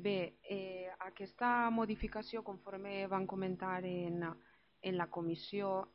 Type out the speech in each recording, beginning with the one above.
Bé, aquesta modificació, conforme van comentar en la comissió,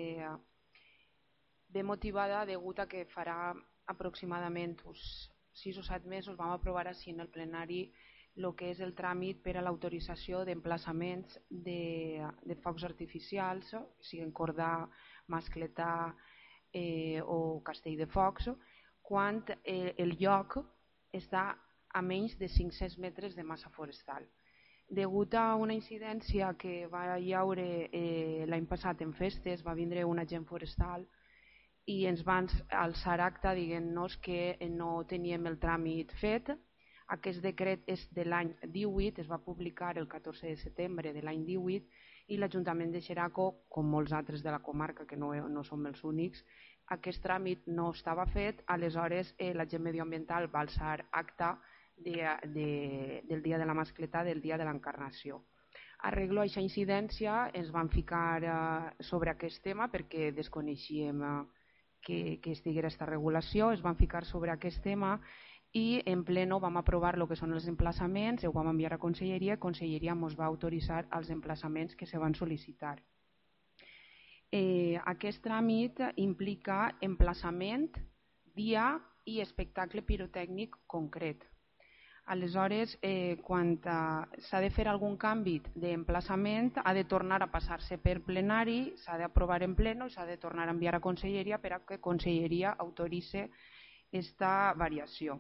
ve motivada degut a que farà aproximadament uns 6 o 7 mesos vam aprovar així en el plenari el que és el tràmit per a l'autorització d'emplaçaments de focs artificials, siguin Cordà, Mascletà o Castell de Focs, quan el lloc està a menys de 500 metres de massa forestal. Degut a una incidència que va hi haure l'any passat en festes, va vindre un agent forestal i ens van alçar acta dient-nos que no teníem el tràmit fet. Aquest decret és de l'any 18, es va publicar el 14 de setembre de l'any 18 i l'Ajuntament de Xeraco, com molts altres de la comarca, que no som els únics, aquest tràmit no estava fet, aleshores l'agent medioambiental va alçar acta del dia de la mascletà, del dia de l'encarnació. Arreglo a aquesta incidència ens van ficar sobre aquest tema perquè desconeixíem que estiguera aquesta regulació, es van ficar sobre aquest tema i en pleno vam aprovar el que són els emplaçaments, ho vam enviar a Conselleria i Conselleria ens va autoritzar els emplaçaments que se van sol·licitar. Aquest tràmit implica emplaçament, dia i espectacle pirotècnic concret. Aleshores, quan s'ha de fer algun canvi d'emplaçament, ha de tornar a passar-se per plenari, s'ha d'aprovar en pleno i s'ha de tornar a enviar a Conselleria per a que Conselleria autoritzi aquesta variació.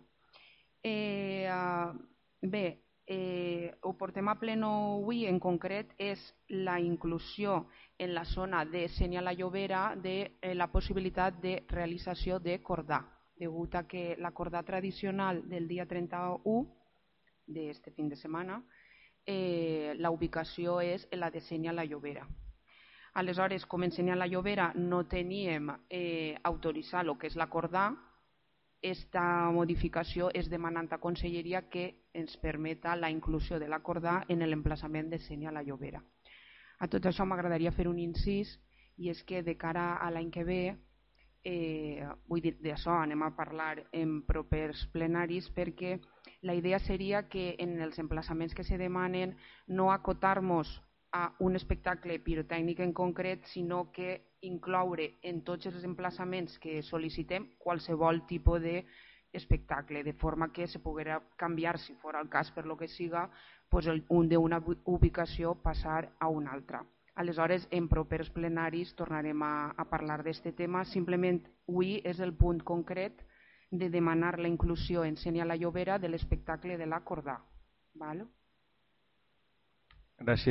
Bé, ho portem a pleno avui, en concret és la inclusió en la zona de Sénia la Llobera de la possibilitat de realització de cordà, degut a que la cordà tradicional del dia 31 d'este fin de setmana, la ubicació és la de Sénia la Llobera. Aleshores, com en Sénia la Llobera no teníem autoritzat el que és la cordà, aquesta modificació és demanant a Conselleria que ens permeta la inclusió de la cordà en l'emplaçament de Sénia la Llobera. A tot això m'agradaria fer un incís, i és que de cara a l'any que ve, vull dir, d'això anem a parlar en propers plenaris, perquè la idea seria que en els emplaçaments que se demanen no acotar-nos a un espectacle pirotècnic en concret, sinó que incloure en tots els emplaçaments que sol·licitem qualsevol tipus d'espectacle, de forma que se poguera canviar, si fos el cas per lo que siga, d'una ubicació passar a una altra. Aleshores, en propers plenaris tornarem a parlar d'aquest tema. Simplement, avui és el punt concret de demanar la inclusió en Sénia la Llobera de l'espectacle de la cordà. Gràcies.